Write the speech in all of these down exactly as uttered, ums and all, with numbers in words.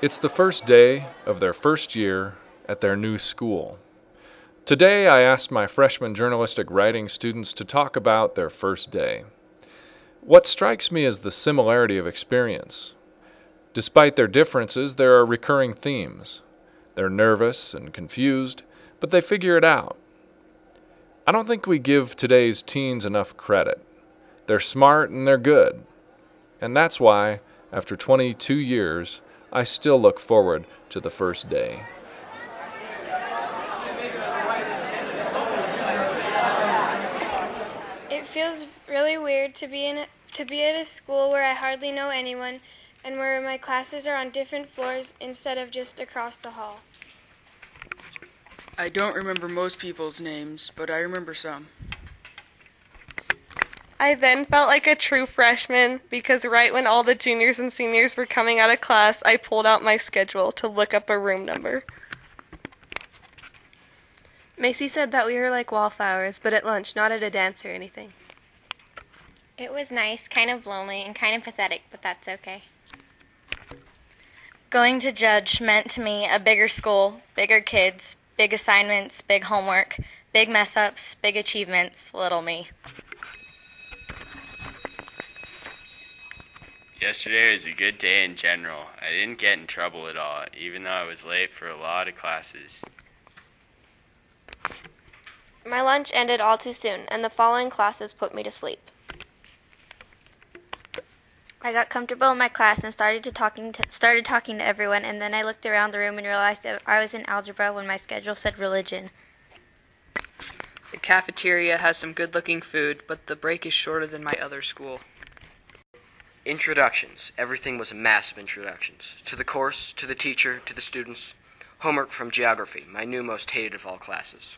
It's the first day of their first year at their new school. Today, I asked my freshman journalistic writing students to talk about their first day. What strikes me is the similarity of experience. Despite their differences, there are recurring themes. They're nervous and confused, but they figure it out. I don't think we give today's teens enough credit. They're smart and they're good. And that's why, after twenty-two years, I still look forward to the first day. It feels really weird to be in a, to be at a school where I hardly know anyone and where my classes are on different floors instead of just across the hall. I don't remember most people's names, but I remember some. I then felt like a true freshman because right when all the juniors and seniors were coming out of class, I pulled out my schedule to look up a room number. Macy said that we were like wallflowers, but at lunch, not at a dance or anything. It was nice, kind of lonely, and kind of pathetic, but that's okay. Going to Judge meant to me a bigger school, bigger kids, big assignments, big homework, big mess-ups, big achievements, little me. Yesterday was a good day in general. I didn't get in trouble at all, even though I was late for a lot of classes. My lunch ended all too soon, and the following classes put me to sleep. I got comfortable in my class and started to talking to, started talking to everyone, and then I looked around the room and realized that I was in algebra when my schedule said religion. The cafeteria has some good-looking food, but the break is shorter than my other school. Introductions. Everything was a mass of introductions. To the course, to the teacher, to the students. Homework from geography, my new most hated of all classes.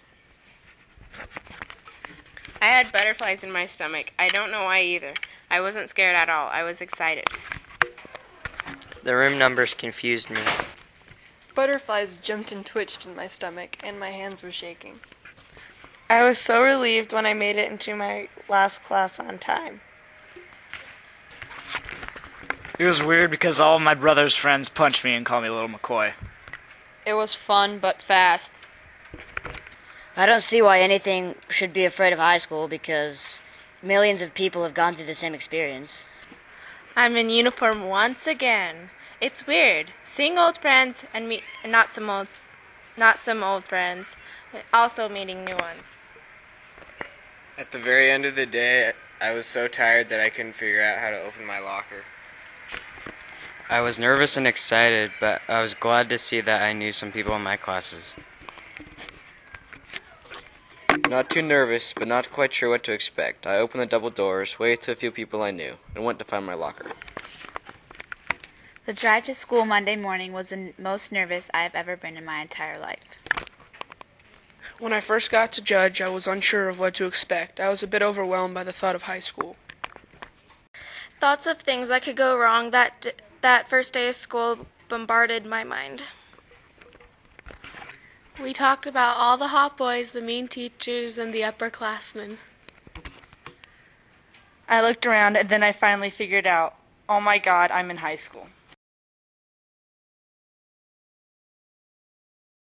I had butterflies in my stomach. I don't know why either. I wasn't scared at all. I was excited. The room numbers confused me. Butterflies jumped and twitched in my stomach, and my hands were shaking. I was so relieved when I made it into my last class on time. It was weird because all of my brother's friends punched me and called me Little McCoy. It was fun, but fast. I don't see why anything should be afraid of high school because millions of people have gone through the same experience. I'm in uniform once again. It's weird seeing old friends and meet and not some old, not some old friends, also meeting new ones. At the very end of the day, I was so tired that I couldn't figure out how to open my locker. I was nervous and excited, but I was glad to see that I knew some people in my classes. Not too nervous, but not quite sure what to expect. I opened the double doors, waved to a few people I knew, and went to find my locker. The drive to school Monday morning was the most nervous I have ever been in my entire life. When I first got to Judge, I was unsure of what to expect. I was a bit overwhelmed by the thought of high school. Thoughts of things that could go wrong that d- that first day of school bombarded my mind. We talked about all the hot boys, the mean teachers, and the upperclassmen. I looked around and then I finally figured out, oh my God, I'm in high school.